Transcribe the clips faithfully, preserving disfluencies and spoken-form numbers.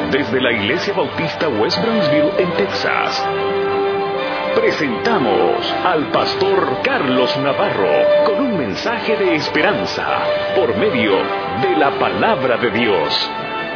Desde la Iglesia Bautista West Brownsville, en Texas, presentamos al pastor Carlos Navarro con un mensaje de esperanza por medio de la Palabra de Dios.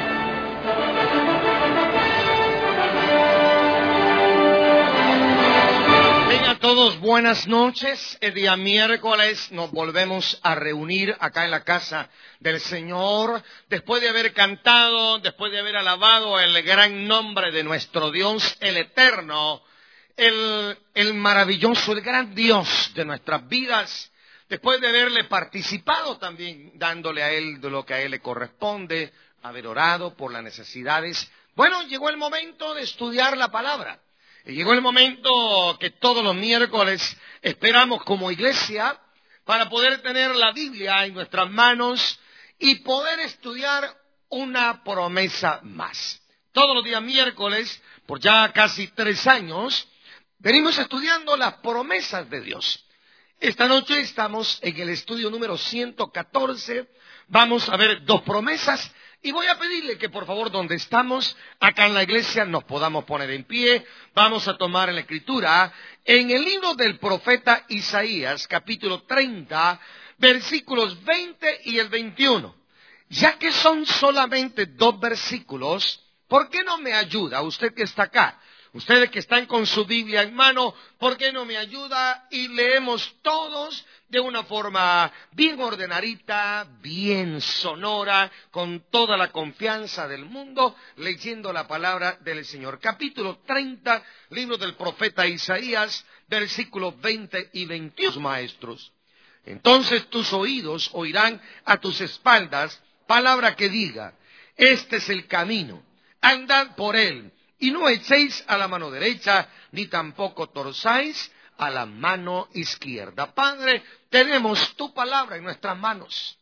Venga todos, buenas noches. El día miércoles nos volvemos a reunir acá en la casa del Señor, después de haber cantado, después de haber alabado el gran nombre de nuestro Dios, el eterno, el, el maravilloso, el gran Dios de nuestras vidas, después de haberle participado también, dándole a Él de lo que a Él le corresponde, haber orado por las necesidades. Bueno, llegó el momento de estudiar la palabra. Y llegó el momento que todos los miércoles esperamos como iglesia para poder tener la Biblia en nuestras manos y poder estudiar una promesa más. Todos los días miércoles, por ya casi tres años, venimos estudiando las promesas de Dios. Esta noche estamos en el estudio número ciento catorce. Vamos a ver dos promesas. Y voy a pedirle que por favor donde estamos, acá en la iglesia, nos podamos poner en pie. Vamos a tomar en la escritura, en el libro del profeta Isaías, capítulo treinta, versículos veinte y el veintiuno. Ya que son solamente dos versículos, ¿por qué no me ayuda usted que está acá? Ustedes que están con su Biblia en mano, ¿por qué no me ayuda? Y leemos todos de una forma bien ordenadita, bien sonora, con toda la confianza del mundo, leyendo la palabra del Señor. Capítulo treinta, libro del profeta Isaías, versículos veinte y veintiuno, maestros. Entonces tus oídos oirán a tus espaldas palabra que diga, este es el camino, andad por él. Y no echéis a la mano derecha, ni tampoco torzáis a la mano izquierda. Padre, tenemos tu palabra en nuestras manos.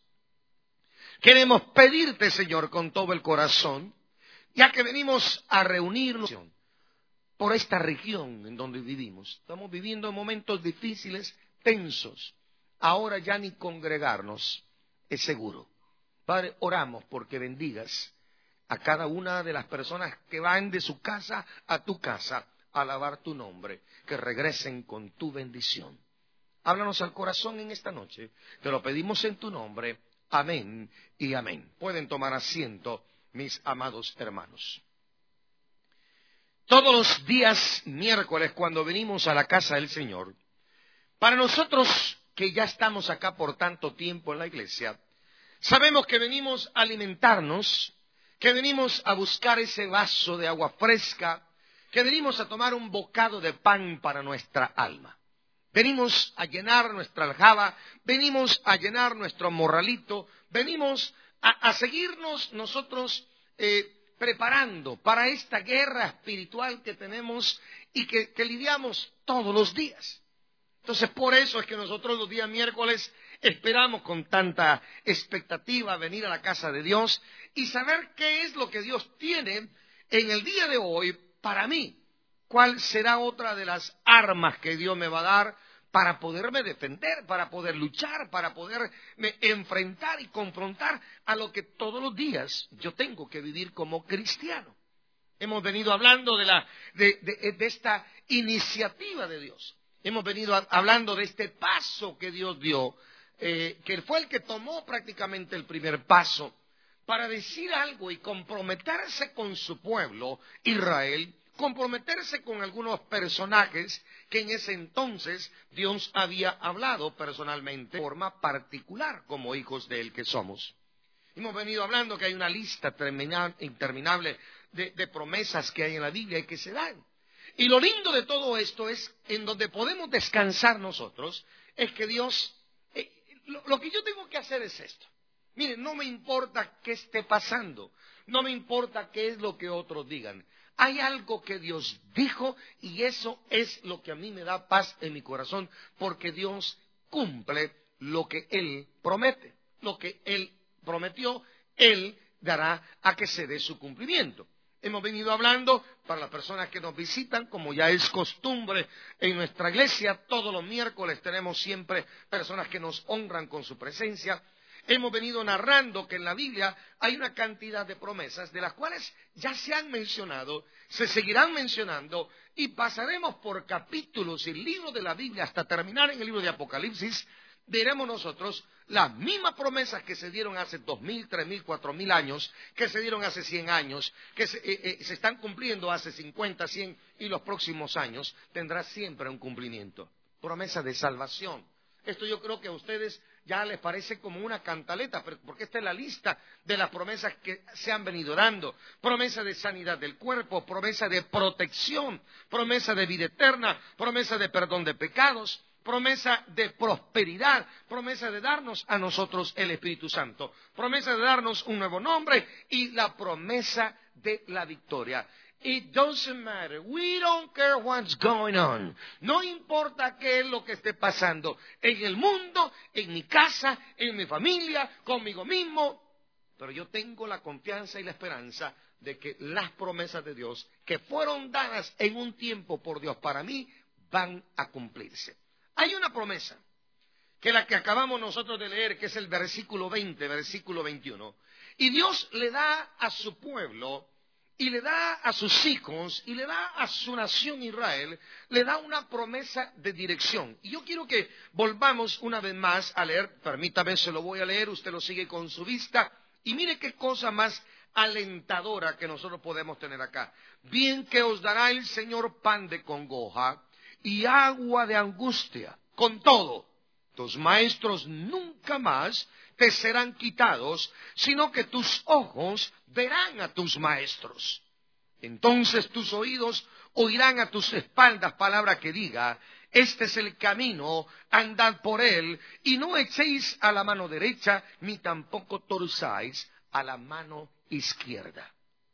Queremos pedirte, Señor, con todo el corazón, ya que venimos a reunirnos por esta región en donde vivimos. Estamos viviendo momentos difíciles, tensos. Ahora ya ni congregarnos es seguro. Padre, oramos porque bendigas a cada una de las personas que van de su casa a tu casa a alabar tu nombre, que regresen con tu bendición. Háblanos al corazón en esta noche, te lo pedimos en tu nombre, amén y amén. Pueden tomar asiento, mis amados hermanos. Todos los días miércoles cuando venimos a la casa del Señor, para nosotros que ya estamos acá por tanto tiempo en la iglesia, sabemos que venimos a alimentarnos, que venimos a buscar ese vaso de agua fresca, que venimos a tomar un bocado de pan para nuestra alma. Venimos a llenar nuestra aljaba, venimos a llenar nuestro morralito, venimos a, a seguirnos nosotros eh, preparando para esta guerra espiritual que tenemos y que, que lidiamos todos los días. Entonces, por eso es que nosotros los días miércoles esperamos con tanta expectativa venir a la casa de Dios y saber qué es lo que Dios tiene en el día de hoy para mí. ¿Cuál será otra de las armas que Dios me va a dar para poderme defender, para poder luchar, para poderme enfrentar y confrontar a lo que todos los días yo tengo que vivir como cristiano? Hemos venido hablando de, la, de, de, de esta iniciativa de Dios. Hemos venido a, hablando de este paso que Dios dio, eh, que fue el que tomó prácticamente el primer paso para decir algo y comprometerse con su pueblo, Israel, comprometerse con algunos personajes que en ese entonces Dios había hablado personalmente de forma particular como hijos de Él que somos. Hemos venido hablando que hay una lista termina, interminable de, de promesas que hay en la Biblia y que se dan. Y lo lindo de todo esto es, en donde podemos descansar nosotros, es que Dios, eh, lo, lo que yo tengo que hacer es esto. Miren, no me importa qué esté pasando, no me importa qué es lo que otros digan. Hay algo que Dios dijo y eso es lo que a mí me da paz en mi corazón, porque Dios cumple lo que Él promete. Lo que Él prometió, Él dará a que se dé su cumplimiento. Hemos venido hablando, para las personas que nos visitan, como ya es costumbre en nuestra iglesia, todos los miércoles tenemos siempre personas que nos honran con su presencia. hemos venido narrando que en la Biblia hay una cantidad de promesas de las cuales ya se han mencionado, se seguirán mencionando y pasaremos por capítulos y libros de la Biblia hasta terminar en el libro de Apocalipsis. Veremos nosotros las mismas promesas que se dieron hace dos mil, tres mil, cuatro mil años, que se dieron hace cien años, que se, eh, eh, se están cumpliendo hace cincuenta, cien y los próximos años tendrá siempre un cumplimiento. Promesa de salvación. Esto yo creo que a ustedes ya les parece como una cantaleta, porque esta es la lista de las promesas que se han venido dando. Promesa de sanidad del cuerpo, promesa de protección, promesa de vida eterna, promesa de perdón de pecados, promesa de prosperidad, promesa de darnos a nosotros el Espíritu Santo, promesa de darnos un nuevo nombre y la promesa de la victoria. It doesn't matter. We don't care what's going on. No importa qué es lo que esté pasando en el mundo, en mi casa, en mi familia, conmigo mismo. Pero yo tengo la confianza y la esperanza de que las promesas de Dios que fueron dadas en un tiempo por Dios para mí van a cumplirse. Hay una promesa que la que acabamos nosotros de leer, que es el versículo veinte, versículo veintiuno. Y Dios le da a su pueblo y le da a sus hijos, y le da a su nación Israel, le da una promesa de dirección. Y yo quiero que volvamos una vez más a leer, permítame, se lo voy a leer, usted lo sigue con su vista, y mire qué cosa más alentadora que nosotros podemos tener acá. Bien que os dará el Señor pan de congoja y agua de angustia, con todo, tus maestros nunca más te serán quitados, sino que tus ojos verán a tus maestros. Entonces tus oídos oirán a tus espaldas palabra que diga, este es el camino, andad por él, y no echéis a la mano derecha, ni tampoco torzáis a la mano izquierda.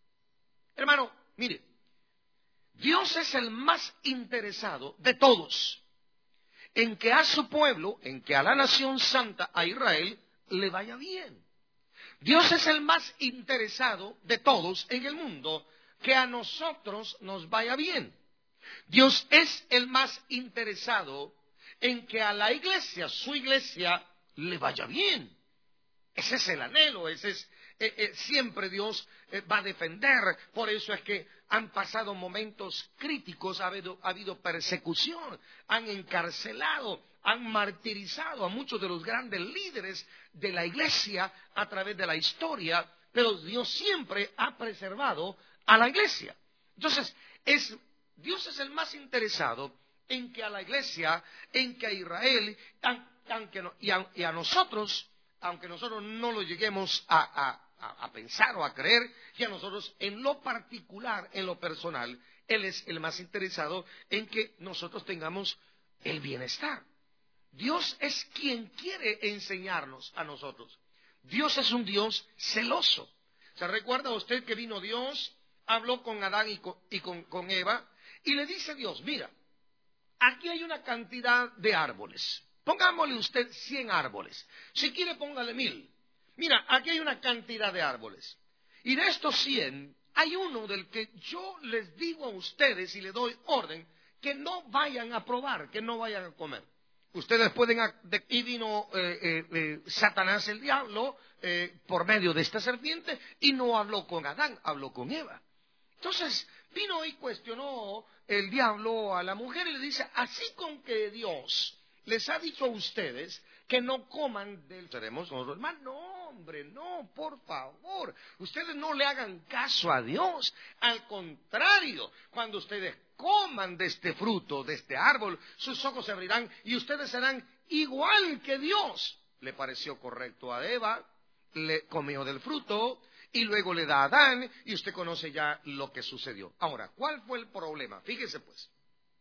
Hermano, mire, Dios es el más interesado de todos en que a su pueblo, en que a la nación santa, a Israel, le vaya bien. Dios es el más interesado de todos en el mundo que a nosotros nos vaya bien. Dios es el más interesado en que a la iglesia, su iglesia, le vaya bien. Ese es el anhelo, ese es eh, eh, siempre Dios eh, va a defender. Por eso es que han pasado momentos críticos, ha habido, ha habido persecución, han encarcelado, han martirizado a muchos de los grandes líderes de la iglesia a través de la historia, pero Dios siempre ha preservado a la iglesia. Entonces, es, Dios es el más interesado en que a la iglesia, en que a Israel, aunque no, y, a, y a nosotros, aunque nosotros no lo lleguemos a, a, a pensar o a creer, y a nosotros en lo particular, en lo personal, Él es el más interesado en que nosotros tengamos el bienestar. Dios es quien quiere enseñarnos a nosotros. Dios es un Dios celoso. ¿Se recuerda usted que vino Dios, habló con Adán y con, y con, con Eva, y le dice Dios, mira, aquí hay una cantidad de árboles. Pongámosle usted cien árboles. Si quiere, póngale mil. Mira, aquí hay una cantidad de árboles. Y de estos cien, hay uno del que yo les digo a ustedes y le doy orden que no vayan a probar, que no vayan a comer. Ustedes pueden, y vino eh, eh, eh, Satanás el diablo eh, por medio de esta serpiente y no habló con Adán, habló con Eva. Entonces vino y cuestionó el diablo a la mujer y le dice, así con que Dios les ha dicho a ustedes que no coman del... ¿Seremos nosotros? Hermano, no, hombre, no, por favor. Ustedes no le hagan caso a Dios. Al contrario, cuando ustedes coman de este fruto, de este árbol, sus ojos se abrirán y ustedes serán igual que Dios. Le pareció correcto a Eva, le comió del fruto y luego le da a Adán y usted conoce ya lo que sucedió. Ahora, ¿cuál fue el problema? Fíjese pues,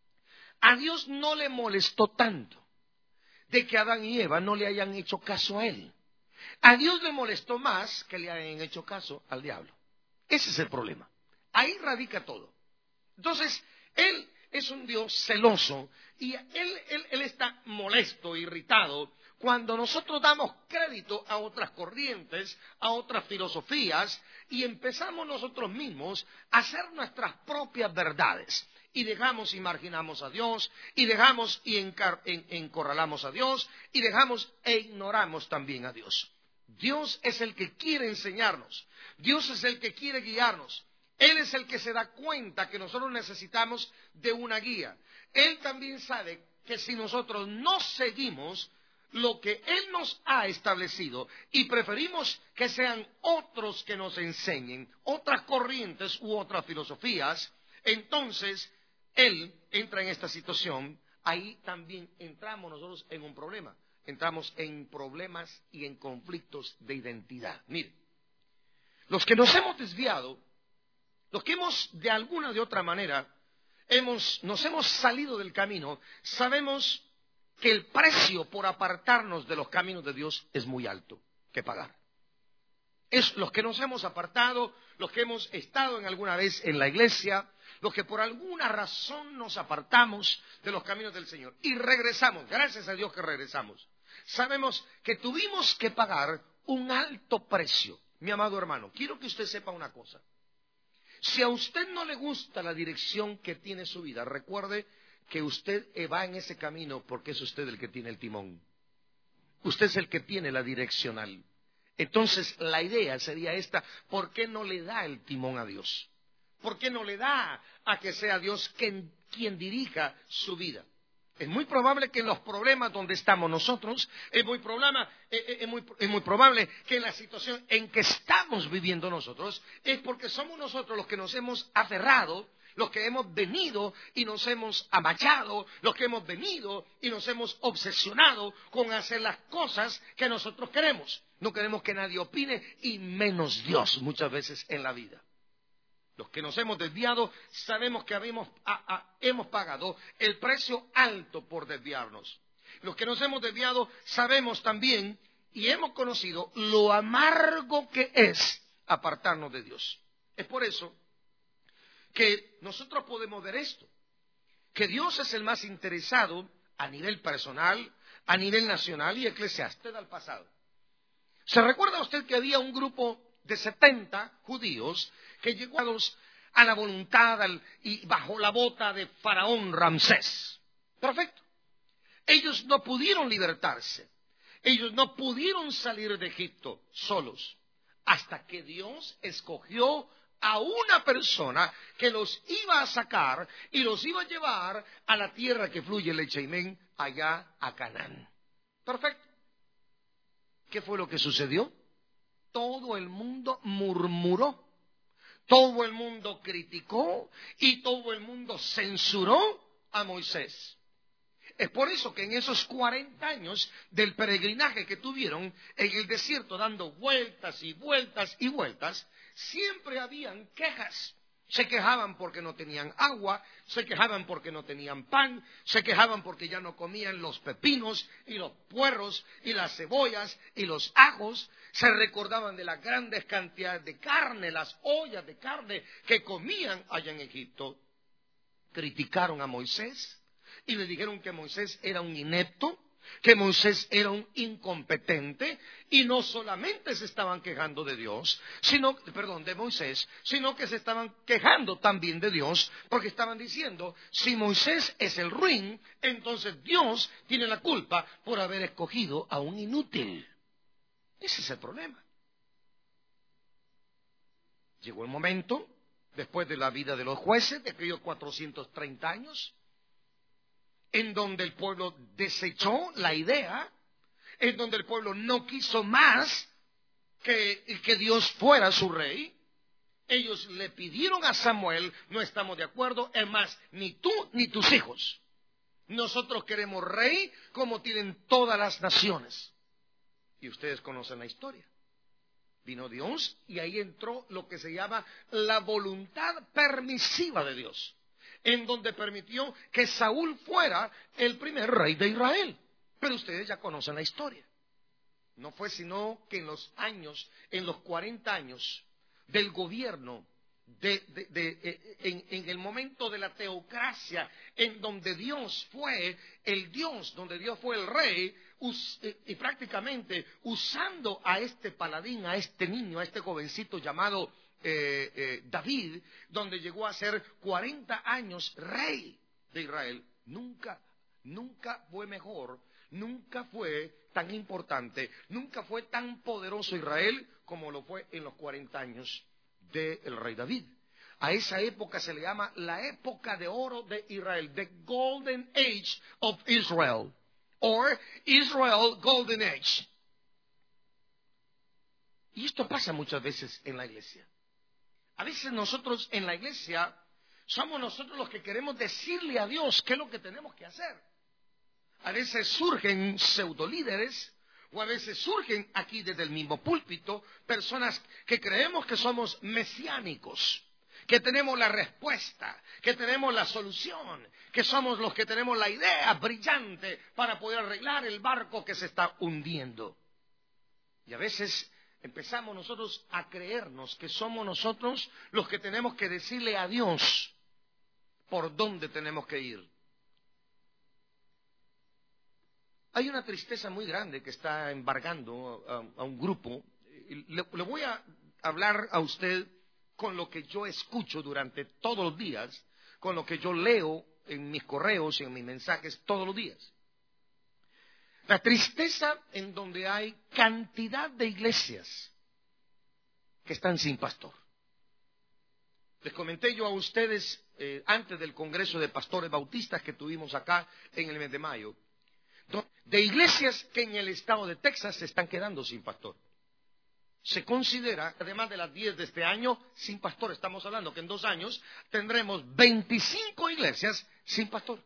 a Dios no le molestó tanto de que Adán y Eva no le hayan hecho caso a él. A Dios le molestó más que le hayan hecho caso al diablo. Ese es el problema. Ahí radica todo. Entonces, Él es un Dios celoso y él, él, él está molesto, irritado, cuando nosotros damos crédito a otras corrientes, a otras filosofías, y empezamos nosotros mismos a hacer nuestras propias verdades. Y dejamos y marginamos a Dios, y dejamos y encar, en, encorralamos a Dios, y dejamos e ignoramos también a Dios. Dios es el que quiere enseñarnos. Dios es el que quiere guiarnos. Él es el que se da cuenta que nosotros necesitamos de una guía. Él también sabe que si nosotros no seguimos lo que Él nos ha establecido y preferimos que sean otros que nos enseñen, otras corrientes u otras filosofías, entonces Él entra en esta situación. Ahí también entramos nosotros en un problema. Entramos en problemas y en conflictos de identidad. Mire, los que nos hemos desviado, los que hemos de alguna de otra manera, hemos, nos hemos salido del camino, sabemos que el precio por apartarnos de los caminos de Dios es muy alto que pagar. Es los que nos hemos apartado, los que hemos estado en alguna vez en la iglesia, los que por alguna razón nos apartamos de los caminos del Señor y regresamos, gracias a Dios que regresamos. Sabemos que tuvimos que pagar un alto precio. Mi amado hermano, quiero que usted sepa una cosa. Si a usted no le gusta la dirección que tiene su vida, recuerde que usted va en ese camino porque es usted el que tiene el timón. Usted es el que tiene la direccional. Entonces la idea sería esta: ¿por qué no le da el timón a Dios? ¿Por qué no le da a que sea Dios quien, quien dirija su vida? Es muy probable que en los problemas donde estamos nosotros, es muy, problema, es, es, muy, es muy probable que en la situación en que estamos viviendo nosotros, es porque somos nosotros los que nos hemos aferrado, los que hemos venido y nos hemos amachado, los que hemos venido y nos hemos obsesionado con hacer las cosas que nosotros queremos. No queremos que nadie opine, y menos Dios muchas veces en la vida. Los que nos hemos desviado sabemos que habemos, a, a, hemos pagado el precio alto por desviarnos. Los que nos hemos desviado sabemos también y hemos conocido lo amargo que es apartarnos de Dios. Es por eso que nosotros podemos ver esto, que Dios es el más interesado a nivel personal, a nivel nacional y eclesiástico al pasado. ¿Se recuerda usted que había un grupo de setenta judíos que llegó a la voluntad y bajo la bota de Faraón Ramsés? Perfecto. Ellos no pudieron libertarse, ellos no pudieron salir de Egipto solos, hasta que Dios escogió a una persona que los iba a sacar y los iba a llevar a la tierra que fluye leche y miel, allá a Canaán. Perfecto. ¿Qué fue lo que sucedió? Todo el mundo murmuró, todo el mundo criticó y todo el mundo censuró a Moisés. Es por eso que en esos cuarenta años del peregrinaje que tuvieron en el desierto, dando vueltas y vueltas y vueltas, siempre habían quejas. Se quejaban porque no tenían agua, se quejaban porque no tenían pan, se quejaban porque ya no comían los pepinos y los puerros y las cebollas y los ajos, se recordaban de las grandes cantidades de carne, las ollas de carne que comían allá en Egipto. Criticaron a Moisés y le dijeron que Moisés era un inepto, que Moisés era un incompetente, y no solamente se estaban quejando de Dios, sino, perdón, de Moisés, sino que se estaban quejando también de Dios, porque estaban diciendo, si Moisés es el ruin, entonces Dios tiene la culpa por haber escogido a un inútil. Ese es el problema. Llegó el momento, después de la vida de los jueces, de aquellos cuatrocientos treinta años, en donde el pueblo desechó la idea, en donde el pueblo no quiso más que, que Dios fuera su rey. Ellos le pidieron a Samuel, no estamos de acuerdo, es más, ni tú ni tus hijos. Nosotros queremos rey como tienen todas las naciones. Y ustedes conocen la historia. Vino Dios y ahí entró lo que se llama la voluntad permisiva de Dios, en donde permitió que Saúl fuera el primer rey de Israel. Pero ustedes ya conocen la historia. No fue sino que en los años, en los cuarenta años del gobierno, de, de, de, de, en, en el momento de la teocracia, en donde Dios fue el Dios, donde Dios fue el rey, us, y, y prácticamente usando a este paladín, a este niño, a este jovencito llamado Eh, eh, David, donde llegó a ser cuarenta años rey de Israel. Nunca, nunca fue mejor nunca fue tan importante, nunca fue tan poderoso Israel como lo fue en los cuarenta años del rey David. A esa época se le llama la época de oro de Israel, the golden age of Israel, or Israel golden age. Y esto pasa muchas veces en la iglesia. A veces nosotros en la iglesia somos nosotros los que queremos decirle a Dios qué es lo que tenemos que hacer. A veces surgen pseudolíderes, o a veces surgen aquí desde el mismo púlpito personas que creemos que somos mesiánicos, que tenemos la respuesta, que tenemos la solución, que somos los que tenemos la idea brillante para poder arreglar el barco que se está hundiendo. Y a veces empezamos nosotros a creernos que somos nosotros los que tenemos que decirle a Dios por dónde tenemos que ir. Hay una tristeza muy grande que está embargando a, a un grupo. Le, le voy a hablar a usted con lo que yo escucho durante todos los días, con lo que yo leo en mis correos y en mis mensajes todos los días. La tristeza en donde hay cantidad de iglesias que están sin pastor. Les comenté yo a ustedes eh, antes del Congreso de Pastores Bautistas que tuvimos acá en el mes de mayo, de iglesias que en el estado de Texas se están quedando sin pastor. Se considera, además de las diez de este año, sin pastor. Estamos hablando que en dos años tendremos veinticinco iglesias sin pastor.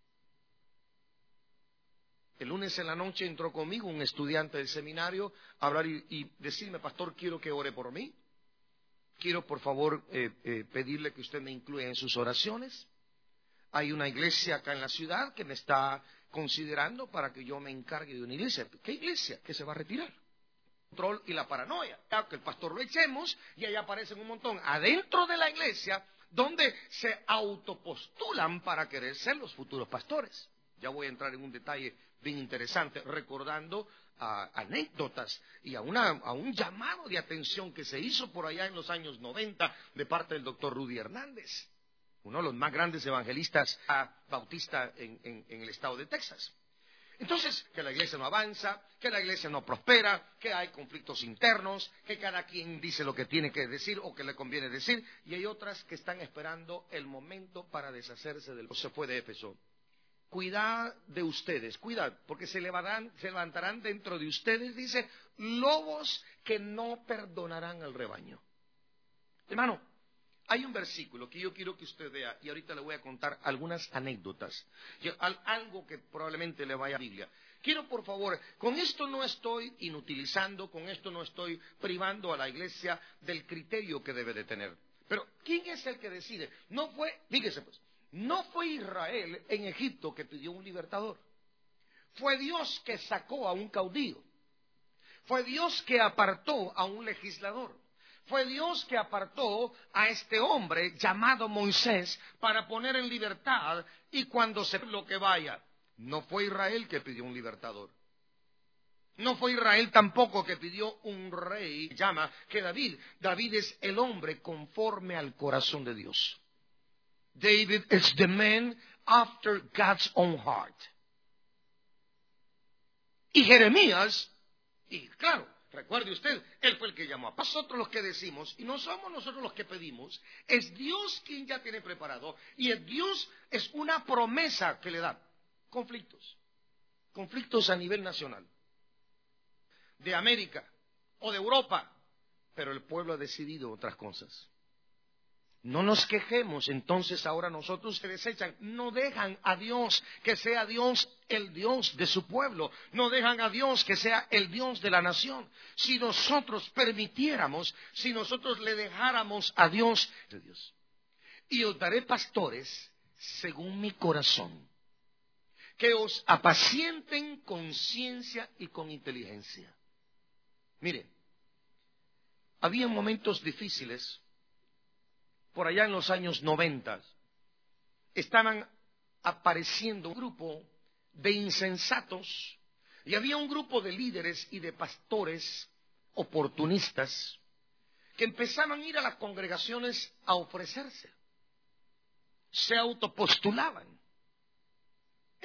El lunes en la noche entró conmigo un estudiante del seminario a hablar y, y decirme, pastor, quiero que ore por mí. Quiero, por favor, eh, eh, pedirle que usted me incluya en sus oraciones. Hay una iglesia acá en la ciudad que me está considerando para que yo me encargue de una iglesia. ¿Qué iglesia? Que se va a retirar. El control y la paranoia. Que el pastor lo echemos y ahí aparecen un montón adentro de la iglesia donde se autopostulan para querer ser los futuros pastores. Ya voy a entrar en un detalle bien interesante, recordando a anécdotas y a, una, a un llamado de atención que se hizo por allá en los años noventa de parte del doctor Rudy Hernández, uno de los más grandes evangelistas bautistas en, en, en el estado de Texas. Entonces, que la iglesia no avanza, que la iglesia no prospera, que hay conflictos internos, que cada quien dice lo que tiene que decir o que le conviene decir, y hay otras que están esperando el momento para deshacerse del... Se fue de Éfeso. Cuidad de ustedes, cuidad, porque se levantarán, se levantarán dentro de ustedes, dice, lobos que no perdonarán al rebaño. Hermano, hay un versículo que yo quiero que usted vea, y ahorita le voy a contar algunas anécdotas, algo que probablemente le vaya a la Biblia. Quiero, por favor, con esto no estoy inutilizando, con esto no estoy privando a la iglesia del criterio que debe de tener. Pero, ¿quién es el que decide? No fue, fíjese pues, no fue Israel en Egipto que pidió un libertador. Fue Dios que sacó a un caudillo. Fue Dios que apartó a un legislador. Fue Dios que apartó a este hombre llamado Moisés para poner en libertad y cuando se lo que vaya. No fue Israel que pidió un libertador. No fue Israel tampoco que pidió un rey, llama que David. David es el hombre conforme al corazón de Dios. David is the man after God's own heart. Y Jeremías, y claro, recuerde usted, él fue el que llamó. Nosotros los que decimos, y no somos nosotros los que pedimos, es Dios quien ya tiene preparado, y es Dios es una promesa que le da. Conflictos, conflictos a nivel nacional, de América o de Europa, pero el pueblo ha decidido otras cosas. No nos quejemos, entonces ahora nosotros se desechan, no dejan a Dios que sea Dios el Dios de su pueblo, no dejan a Dios que sea el Dios de la nación. Si nosotros permitiéramos, si nosotros le dejáramos a Dios, de Dios, y os daré pastores según mi corazón, que os apacienten con ciencia y con inteligencia. Mire, había momentos difíciles. Por allá en los años noventa, estaban apareciendo un grupo de insensatos y había un grupo de líderes y de pastores oportunistas que empezaban a ir a las congregaciones a ofrecerse. Se autopostulaban.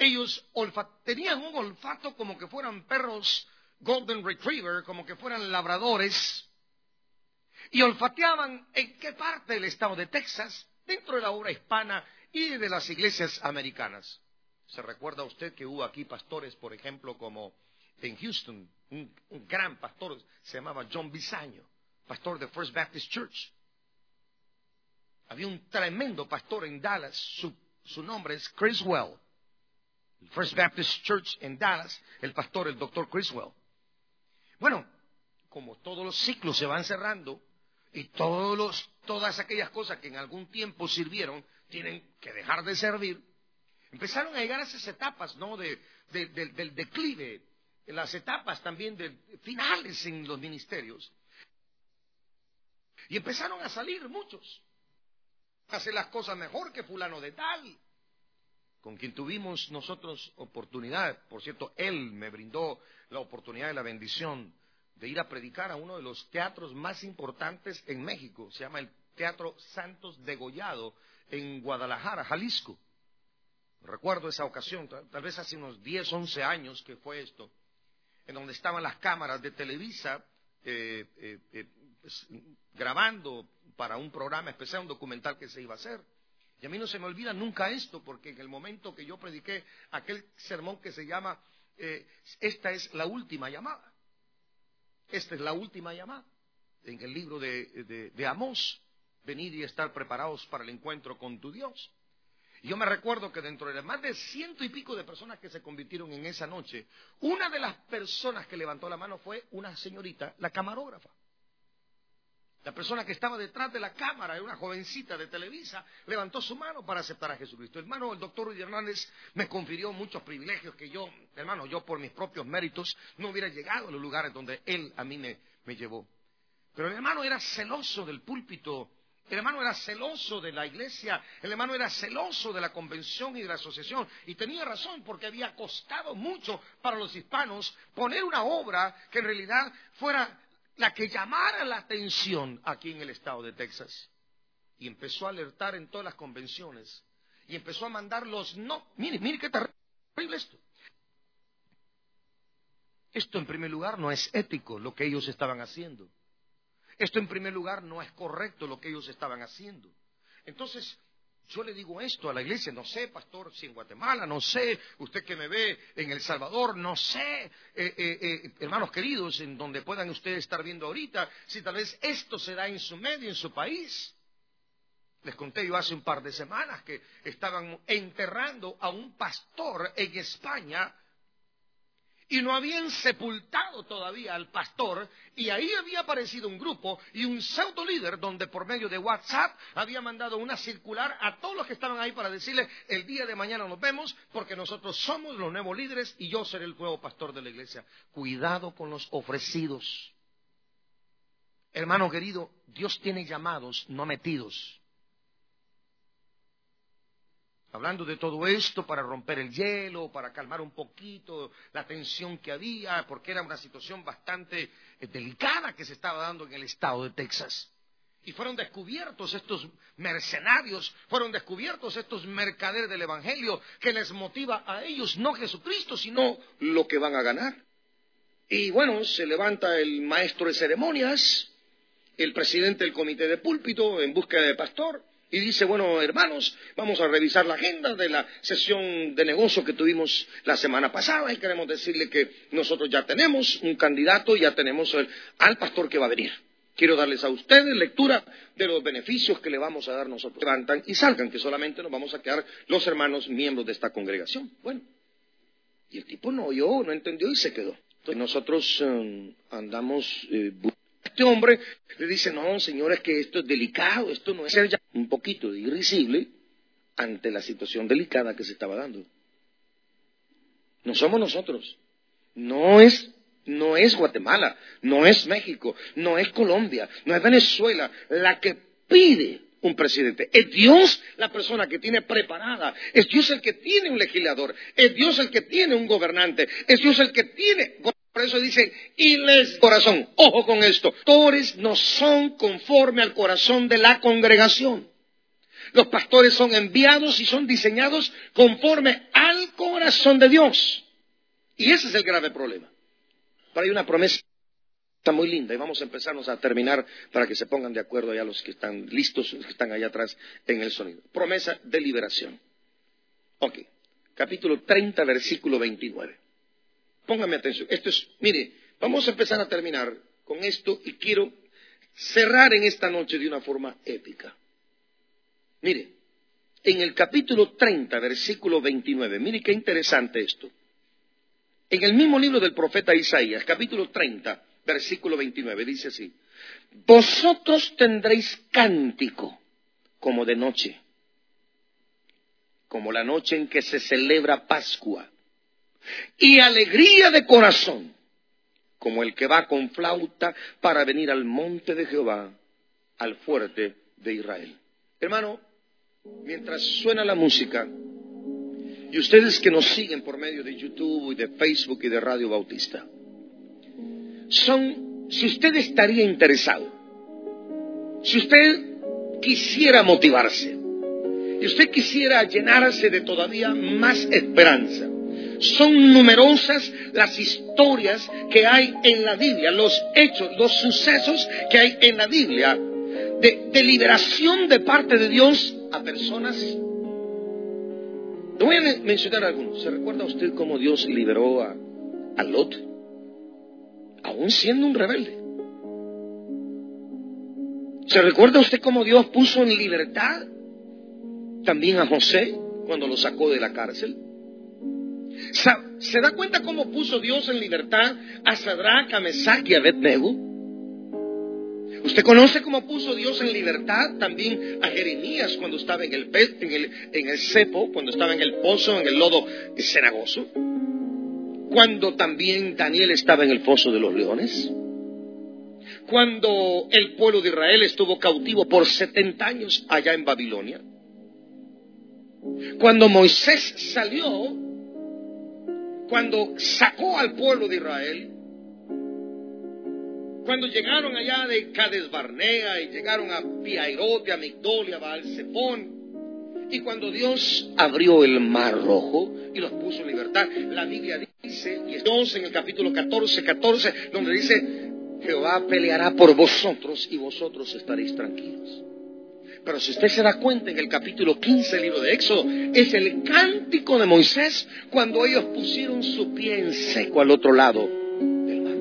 ellos olfa- tenían un olfato como que fueran perros Golden Retriever, como que fueran labradores, y olfateaban en qué parte del estado de Texas, dentro de la obra hispana y de las iglesias americanas. ¿Se recuerda usted que hubo aquí pastores, por ejemplo, como en Houston, un, un gran pastor, se llamaba John Bisaño, pastor de First Baptist Church? Había un tremendo pastor en Dallas, su, su nombre es Criswell. El First Baptist Church en Dallas, el pastor, el doctor Criswell. Bueno, como todos los ciclos se van cerrando y todos los, todas aquellas cosas que en algún tiempo sirvieron tienen que dejar de servir, empezaron a llegar a esas etapas, ¿no? de, de, de, del declive, las etapas también de finales en los ministerios. Y empezaron a salir muchos, a hacer las cosas mejor que fulano de tal, con quien tuvimos nosotros oportunidad. Por cierto, él me brindó la oportunidad y la bendición de ir a predicar a uno de los teatros más importantes en México. Se llama el Teatro Santos Degollado en Guadalajara, Jalisco. Recuerdo esa ocasión, tal vez hace unos diez, once años que fue esto, en donde estaban las cámaras de Televisa eh, eh, eh, pues, grabando para un programa especial, un documental que se iba a hacer. Y a mí no se me olvida nunca esto, porque en el momento que yo prediqué aquel sermón que se llama eh, Esta es la última llamada. Esta es la última llamada. En el libro de, de, de Amós, venid y estar preparados para el encuentro con tu Dios. Y yo me recuerdo que dentro de las más de ciento y pico de personas que se convirtieron en esa noche, una de las personas que levantó la mano fue una señorita, la camarógrafa. La persona que estaba detrás de la cámara, una jovencita de Televisa, levantó su mano para aceptar a Jesucristo. Hermano, el doctor Rudy Hernández me confirió muchos privilegios que yo, hermano, yo por mis propios méritos no hubiera llegado a los lugares donde él a mí me, me llevó. Pero el hermano era celoso del púlpito, el hermano era celoso de la iglesia, el hermano era celoso de la convención y de la asociación. Y tenía razón, porque había costado mucho para los hispanos poner una obra que en realidad fuera la que llamara la atención aquí en el estado de Texas. Y empezó a alertar en todas las convenciones. Y empezó a mandar los no. Mire, mire qué terrible esto. Esto en primer lugar no es ético lo que ellos estaban haciendo. Esto en primer lugar no es correcto lo que ellos estaban haciendo. Entonces, yo le digo esto a la iglesia, no sé, pastor, si en Guatemala, no sé, usted que me ve en El Salvador, no sé, eh, eh, eh, hermanos queridos, en donde puedan ustedes estar viendo ahorita, si tal vez esto se da en su medio, en su país. Les conté yo hace un par de semanas que estaban enterrando a un pastor en España y no habían sepultado todavía al pastor, y ahí había aparecido un grupo y un pseudo líder donde por medio de WhatsApp había mandado una circular a todos los que estaban ahí para decirle: el día de mañana nos vemos porque nosotros somos los nuevos líderes y yo seré el nuevo pastor de la iglesia. Cuidado con los ofrecidos. Hermano querido, Dios tiene llamados, no metidos. Hablando de todo esto para romper el hielo, para calmar un poquito la tensión que había, porque era una situación bastante eh, delicada que se estaba dando en el estado de Texas. Y fueron descubiertos estos mercenarios, fueron descubiertos estos mercaderes del evangelio, que les motiva a ellos no Jesucristo, sino lo que van a ganar. Y bueno, se levanta el maestro de ceremonias, el presidente del comité de púlpito en búsqueda de pastor, y dice: bueno, hermanos, vamos a revisar la agenda de la sesión de negocio que tuvimos la semana pasada y queremos decirle que nosotros ya tenemos un candidato, ya tenemos el, al pastor que va a venir. Quiero darles a ustedes lectura de los beneficios que le vamos a dar nosotros. Levantan y salgan, que solamente nos vamos a quedar los hermanos miembros de esta congregación. Bueno, y el tipo no oyó, no entendió y se quedó. Entonces nosotros um, andamos... Eh, Este hombre le dice: no, señora, es que esto es delicado, esto no es ser ya un poquito irrisible ante la situación delicada que se estaba dando. No somos nosotros, no es, no es Guatemala, no es México, no es Colombia, no es Venezuela la que pide un presidente. Es Dios la persona que tiene preparada, es Dios el que tiene un legislador, es Dios el que tiene un gobernante, es Dios el que tiene... Por eso dice: y les corazón. Ojo con esto. Pastores no son conforme al corazón de la congregación. Los pastores son enviados y son diseñados conforme al corazón de Dios. Y ese es el grave problema. Pero hay una promesa muy linda y vamos a empezarnos a terminar para que se pongan de acuerdo ya los que están listos, los que están allá atrás en el sonido. Promesa de liberación. Ok, capítulo treinta, versículo veintinueve. Póngame atención. Esto es, mire, vamos a empezar a terminar con esto y quiero cerrar en esta noche de una forma épica. Mire, en el capítulo treinta, versículo veintinueve, mire qué interesante esto. En el mismo libro del profeta Isaías, capítulo treinta, versículo veintinueve, dice así: vosotros tendréis cántico como de noche, como la noche en que se celebra Pascua, y alegría de corazón, como el que va con flauta para venir al monte de Jehová, al fuerte de Israel. Hermano, mientras suena la música, y ustedes que nos siguen por medio de YouTube y de Facebook y de Radio Bautista, son, si usted estaría interesado, si usted quisiera motivarse, y usted quisiera llenarse de todavía más esperanza, son numerosas las historias que hay en la Biblia, los hechos, los sucesos que hay en la Biblia de, de liberación de parte de Dios a personas. Le voy a mencionar algunos. ¿Se recuerda usted cómo Dios liberó a, a Lot? Aún siendo un rebelde. ¿Se recuerda usted cómo Dios puso en libertad también a José cuando lo sacó de la cárcel? ¿Se da cuenta cómo puso Dios en libertad a Sadrach, a Mesach y a Abednego? ¿Usted conoce cómo puso Dios en libertad también a Jeremías cuando estaba en el, en el, en el cepo, cuando estaba en el pozo, en el lodo cenagoso? Cuando también Daniel estaba en el foso de los leones. Cuando el pueblo de Israel estuvo cautivo por setenta años allá en Babilonia. Cuando Moisés salió, cuando sacó al pueblo de Israel, cuando llegaron allá de Cades Barnea y llegaron a Piairote, a Migdol y a Baal-Zephón, y cuando Dios abrió el mar rojo y los puso en libertad, la Biblia dice, y Dios en el capítulo catorce, catorce, donde dice: Jehová peleará por vosotros y vosotros estaréis tranquilos. Pero si usted se da cuenta, en el capítulo quince del libro de Éxodo, es el cántico de Moisés cuando ellos pusieron su pie en seco al otro lado del mar.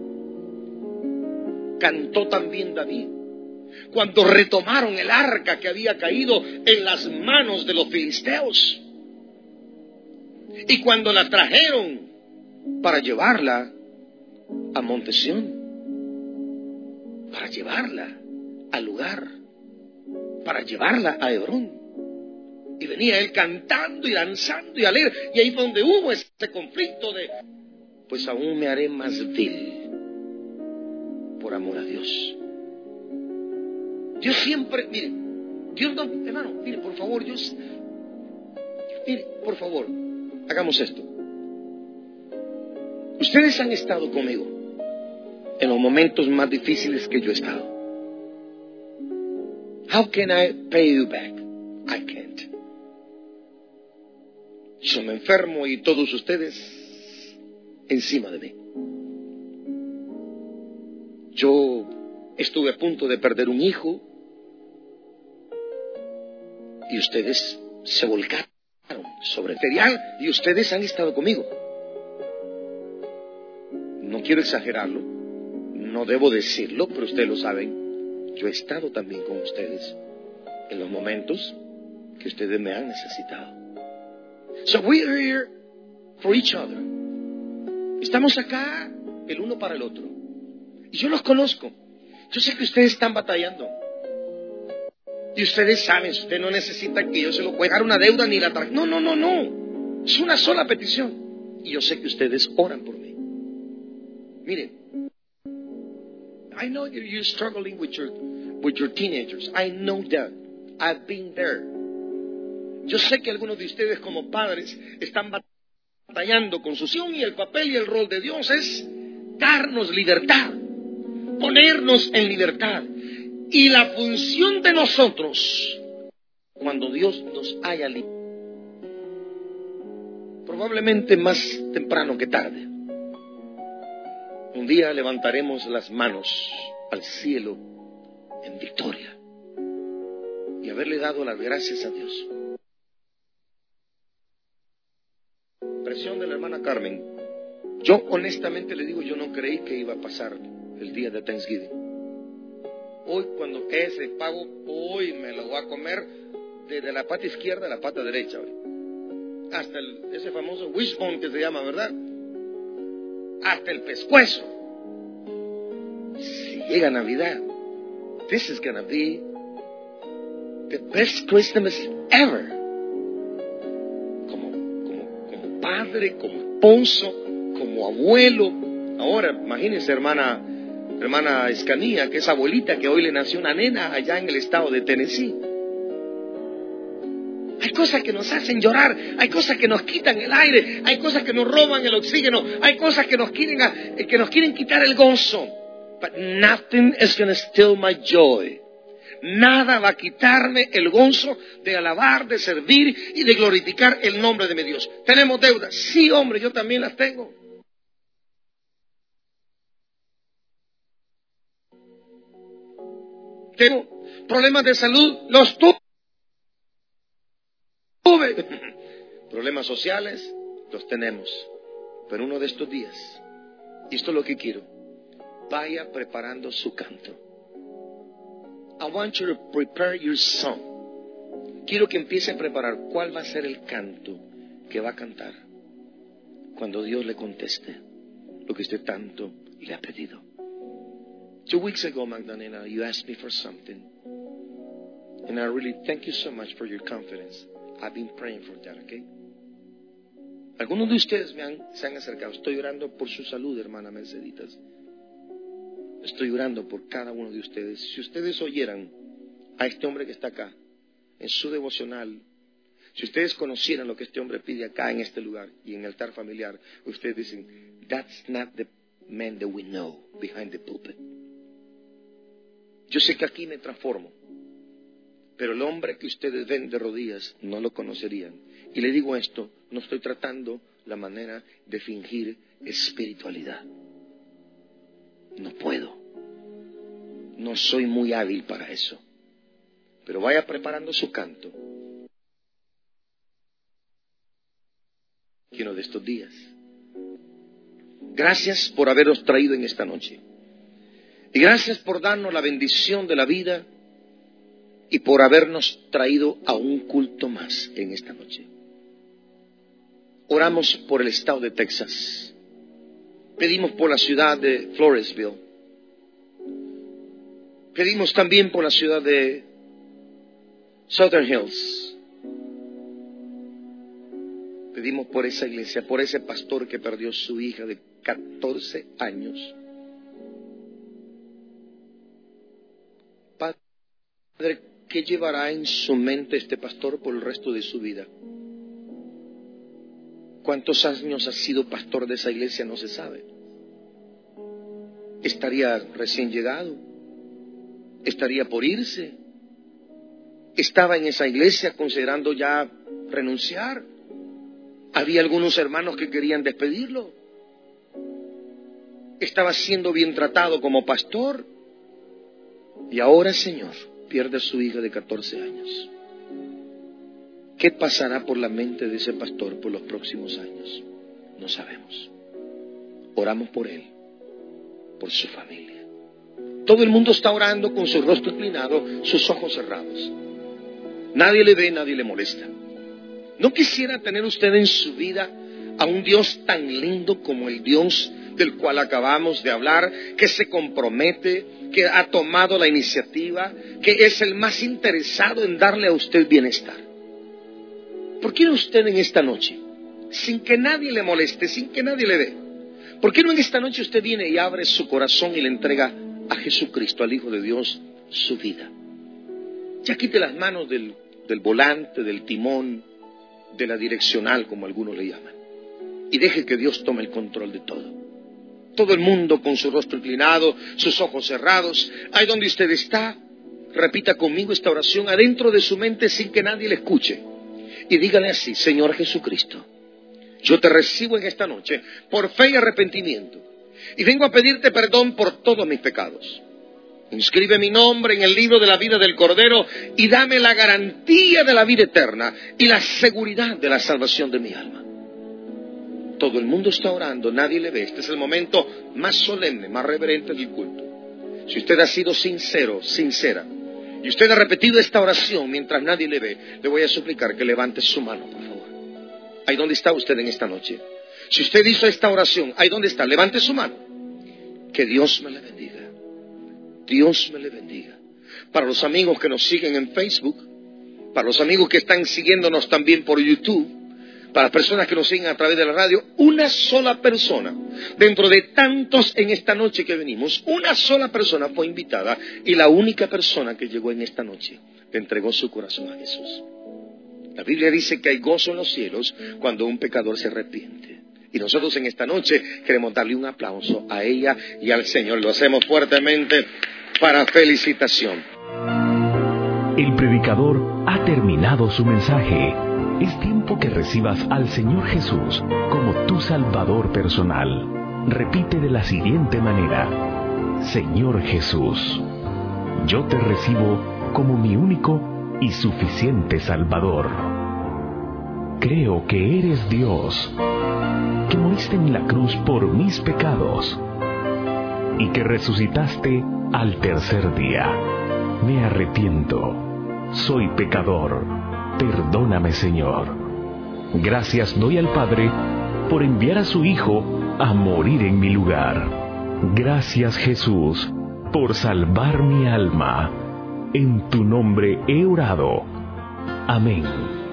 Cantó también David cuando retomaron el arca que había caído en las manos de los filisteos, y cuando la trajeron para llevarla a Monte Sión, para llevarla al lugar, para llevarla a Hebrón. Y venía él cantando y danzando y alegre. Y ahí fue donde hubo este conflicto de: pues aún me haré más vil por amor a Dios. Dios siempre, mire, Dios no, hermano, mire, por favor, Dios, mire, por favor, hagamos esto. Ustedes han estado conmigo en los momentos más difíciles que yo he estado. How can I pay you back? I can't. Yo me enfermo y todos ustedes encima de mí. Yo estuve a punto de perder un hijo y ustedes se volcaron sobre el material y ustedes han estado conmigo. No quiero exagerarlo, no debo decirlo, pero ustedes lo saben. Yo he estado también con ustedes en los momentos que ustedes me han necesitado. So we are here for each other. Estamos acá el uno para el otro. Y yo los conozco. Yo sé que ustedes están batallando. Y ustedes saben, usted no necesita que yo se lo pueda dar una deuda ni la tarjeta. No, no, no, no. Es una sola petición. Y yo sé que ustedes oran por mí. Miren, I know that you're struggling with your, with your teenagers. I know that. I've been there. Yo sé que algunos de ustedes como padres están batallando con su acción, y el papel y el rol de Dios es darnos libertad, ponernos en libertad. Y la función de nosotros cuando Dios nos haya librado, probablemente más temprano que tarde, un día levantaremos las manos al cielo en victoria y haberle dado las gracias a Dios. Presión de la hermana Carmen. Yo honestamente le digo, yo no creí que iba a pasar el día de Thanksgiving. Hoy cuando ese pavo, hoy me lo voy a comer desde la pata izquierda a la pata derecha. Hoy. Hasta el, ese famoso wishbone que se llama, ¿verdad? Hasta el pescuezo. Si llega Navidad, this is gonna be the best Christmas ever. Como, como, como padre, como esposo, como abuelo. Ahora, imagínense, hermana, hermana Escanía, que es abuelita, que hoy le nació una nena allá en el estado de Tennessee. Hay cosas que nos hacen llorar, hay cosas que nos quitan el aire, hay cosas que nos roban el oxígeno, hay cosas que nos quieren, que nos quieren quitar el gozo. But nothing is going to steal my joy. Nada va a quitarme el gozo de alabar, de servir y de glorificar el nombre de mi Dios. ¿Tenemos deudas? Sí, hombre, yo también las tengo. Tengo problemas de salud, los tuve. Problemas sociales, los tenemos. Pero uno de estos días, y esto es lo que quiero, vaya preparando su canto. I want you to prepare your song. Quiero que empiece a preparar cuál va a ser el canto que va a cantar cuando Dios le conteste lo que usted tanto le ha pedido. Two weeks ago, Magdalena, you asked me for something. And I really thank you so much for your confidence. I've been praying for that, okay? Algunos de ustedes me han, se han acercado. Estoy orando por su salud, hermana Merceditas. Estoy orando por cada uno de ustedes. Si ustedes oyeran a este hombre que está acá, en su devocional, si ustedes conocieran lo que este hombre pide acá en este lugar y en el altar familiar, ustedes dicen, that's not the man that we know behind the pulpit. Yo sé que aquí me transformo, pero el hombre que ustedes ven de rodillas no lo conocerían. Y le digo esto, no estoy tratando la manera de fingir espiritualidad. No puedo. No soy muy hábil para eso. Pero vaya preparando su canto. Uno de estos días. Gracias por haberos traído en esta noche. Y gracias por darnos la bendición de la vida y por habernos traído a un culto más en esta noche. Oramos por el estado de Texas. Pedimos por la ciudad de Floresville. Pedimos también por la ciudad de Southern Hills. Pedimos por esa iglesia, por ese pastor que perdió su hija de catorce años. Padre, ¿qué llevará en su mente este pastor por el resto de su vida? ¿Cuántos años ha sido pastor de esa iglesia? No se sabe. ¿Estaría recién llegado? ¿Estaría por irse? ¿Estaba en esa iglesia considerando ya renunciar? ¿Había algunos hermanos que querían despedirlo? ¿Estaba siendo bien tratado como pastor? Y ahora, Señor, pierde a su hija de catorce años. ¿Qué pasará por la mente de ese pastor por los próximos años? No sabemos. Oramos por él, por su familia. Todo el mundo está orando con su rostro inclinado, sus ojos cerrados. Nadie le ve, nadie le molesta. ¿No quisiera tener usted en su vida a un Dios tan lindo como el Dios del cual acabamos de hablar, que se compromete, que ha tomado la iniciativa, que es el más interesado en darle a usted bienestar? ¿Por qué no usted en esta noche, sin que nadie le moleste, sin que nadie le ve, por qué no en esta noche usted viene y abre su corazón y le entrega a Jesucristo, al Hijo de Dios, su vida? Ya quite las manos del, del volante, del timón, de la direccional, como algunos le llaman, y deje que Dios tome el control de todo. Todo el mundo con su rostro inclinado, sus ojos cerrados, ahí donde usted está, repita conmigo esta oración adentro de su mente sin que nadie le escuche. Y dígale así: Señor Jesucristo, yo te recibo en esta noche por fe y arrepentimiento. Y vengo a pedirte perdón por todos mis pecados. Inscribe mi nombre en el libro de la vida del Cordero y dame la garantía de la vida eterna y la seguridad de la salvación de mi alma. Todo el mundo está orando, nadie le ve. Este es el momento más solemne, más reverente del culto. Si usted ha sido sincero, sincera, y usted ha repetido esta oración mientras nadie le ve, le voy a suplicar que levante su mano, por favor. ¿Ahí dónde está usted en esta noche? Si usted hizo esta oración, ¿ahí dónde está? Levante su mano. Que Dios me le bendiga. Dios me le bendiga. Para los amigos que nos siguen en Facebook, para los amigos que están siguiéndonos también por YouTube, para las personas que nos siguen a través de la radio, una sola persona, dentro de tantos en esta noche que venimos, una sola persona fue invitada y la única persona que llegó en esta noche le entregó su corazón a Jesús. La Biblia dice que hay gozo en los cielos cuando un pecador se arrepiente. Y nosotros en esta noche queremos darle un aplauso a ella y al Señor. Lo hacemos fuertemente para felicitación. El predicador ha terminado su mensaje. Es tiempo que recibas al Señor Jesús como tu Salvador personal. Repite de la siguiente manera: Señor Jesús, yo te recibo como mi único y suficiente Salvador. Creo que eres Dios, que moriste en la cruz por mis pecados y que resucitaste al tercer día. Me arrepiento, soy pecador, perdóname, Señor. Gracias doy al Padre por enviar a su Hijo a morir en mi lugar. Gracias, Jesús, por salvar mi alma. En tu nombre he orado. Amén.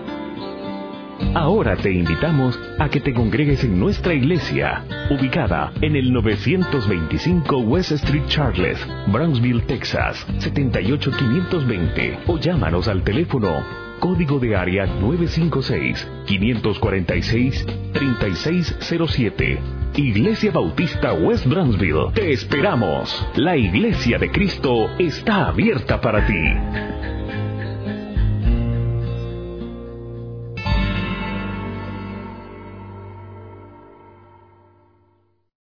Ahora te invitamos a que te congregues en nuestra iglesia, ubicada en el novecientos veinticinco West Street Charles, Brownsville, Texas, setenta y ocho quinientos veinte, o llámanos al teléfono código de área nueve cinco seis, cinco cuatro seis, tres seis cero siete. Iglesia Bautista West Brownsville, te esperamos. La Iglesia de Cristo está abierta para ti.